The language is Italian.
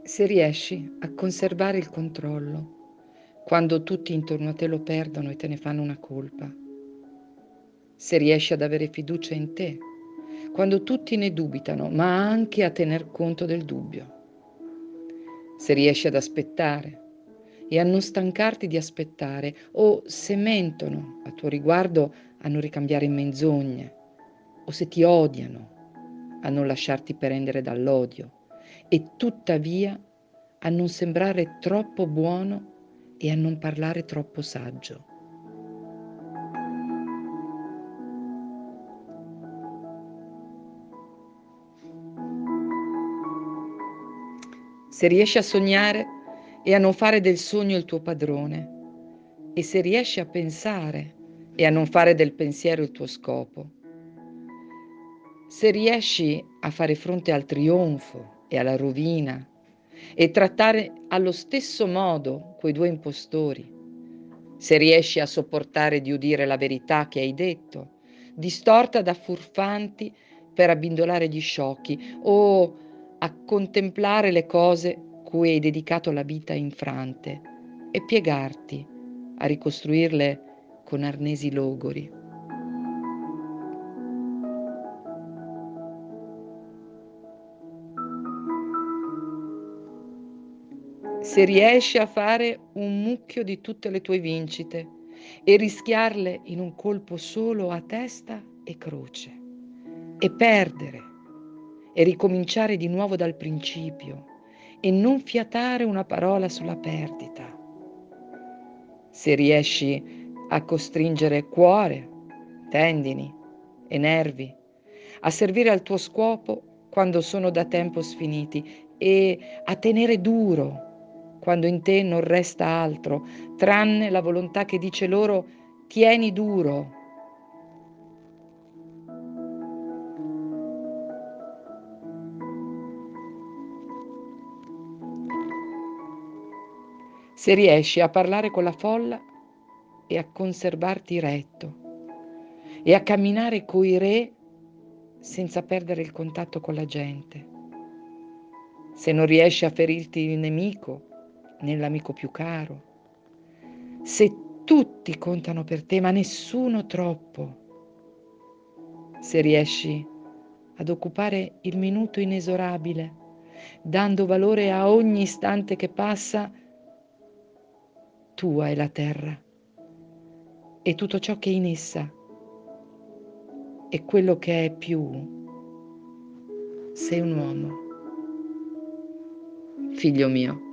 Se riesci a conservare il controllo, quando tutti intorno a te lo perdono e te ne fanno una colpa. Se riesci ad avere fiducia in te, quando tutti ne dubitano, ma anche a tener conto del dubbio. Se riesci ad aspettare e a non stancarti di aspettare, o se mentono a tuo riguardo a non ricambiare in menzogne, o se ti odiano a non lasciarti prendere dall'odio, e tuttavia a non sembrare troppo buono e a non parlare troppo saggio. Se riesci a sognare e a non fare del sogno il tuo padrone, e se riesci a pensare e a non fare del pensiero il tuo scopo, se riesci a fare fronte al trionfo e alla rovina e trattare allo stesso modo quei due impostori, se riesci a sopportare di udire la verità che hai detto, distorta da furfanti per abbindolare gli sciocchi, o a contemplare le cose cui hai dedicato la vita infrante e piegarti a ricostruirle con arnesi logori. Se riesci a fare un mucchio di tutte le tue vincite e rischiarle in un colpo solo a testa e croce, e perdere e ricominciare di nuovo dal principio e non fiatare una parola sulla perdita. Se riesci a costringere cuore, tendini e nervi a servire al tuo scopo quando sono da tempo sfiniti e a tenere duro quando in te non resta altro, tranne la volontà che dice loro tieni duro. Se riesci a parlare con la folla e a conservarti retto e a camminare coi re senza perdere il contatto con la gente. Se non riesci a ferirti il nemico, nell'amico più caro. Se tutti contano per te, ma nessuno troppo. Se riesci ad occupare il minuto inesorabile, dando valore a ogni istante che passa, tua è la terra e tutto ciò che è in essa e quello che è più. Sei un uomo, figlio mio.